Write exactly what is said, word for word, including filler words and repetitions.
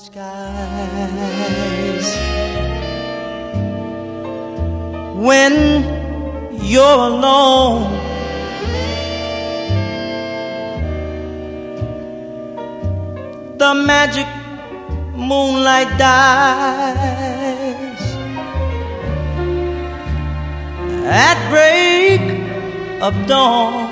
skies. When you're alone, the magic moonlight dies. At break of dawn,